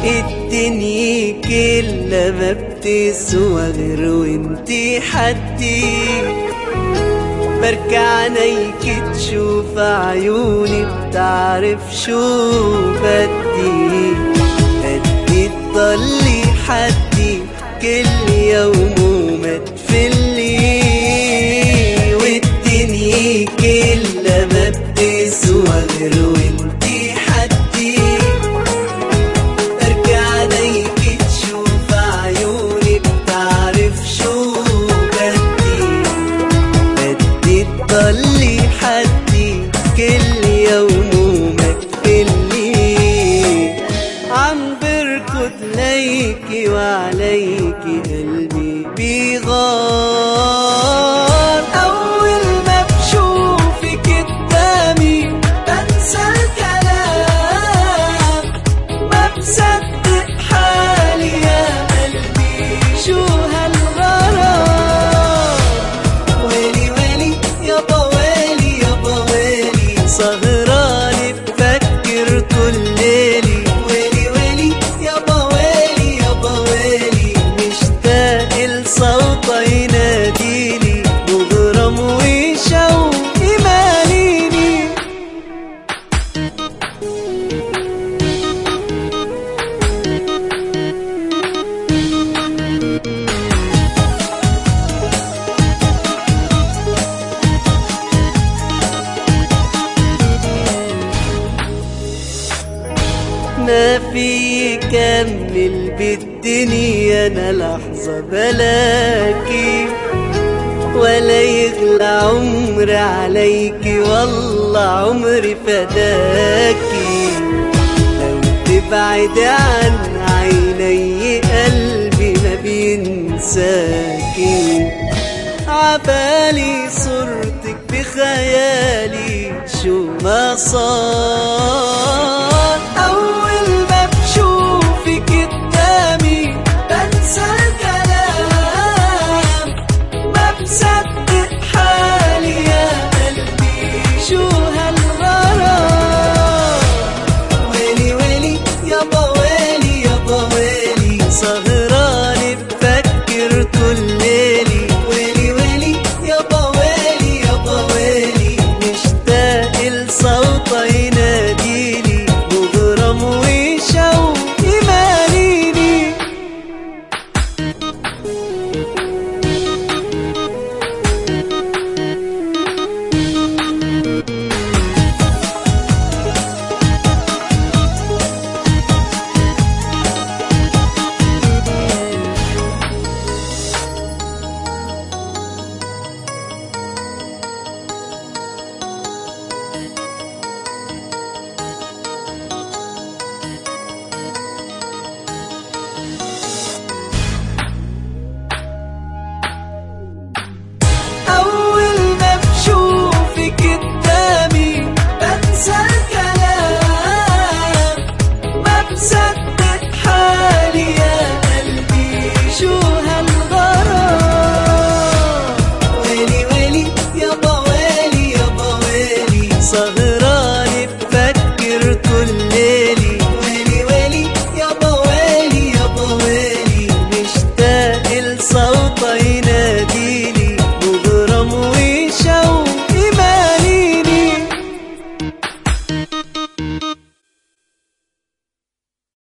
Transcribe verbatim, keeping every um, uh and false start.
الدنيا كلها ما بتسوى غير وانتي حدي. بركع عينيك تشوف عيوني بتعرف شو بدي. بدي تضلي حدي كل يوم وما تفلي. والدنيا كلها ما بتسوى غير وانتي حدي. بركع عينيك تشوف عيوني بتعرف شو بدي. بدي تضلي حدي كل يوم وما تفلي. عم بركض ليكي وعليكي قلبي بيغار. أول ما بشوفك قدامي بنسى الكلام. ما بصدق حالي يا قلبي شو هالغرام. ويلي ويلي يابا ويلي يابا ويلي سهراني بفكر طول ليلي. ويلي ويلي يابا ويلي يابا ويلي مشتاق لصوته يناديلي. مغرم وشوقي ماليني. ما في كمل بالدنيا انا لحظة بلاكي. ولا يغلى عمري عليكي والله عمري فداكي. لو تبعد عن عيني قلبي ما بينساكي. عبالي صورتك بخيالي شو ما صار. أول ما بشوفك قدامي بنسى الكلام. ما بصدق حالي يا قلبي شو هالغرام. ويلي ويلي يابا ويلي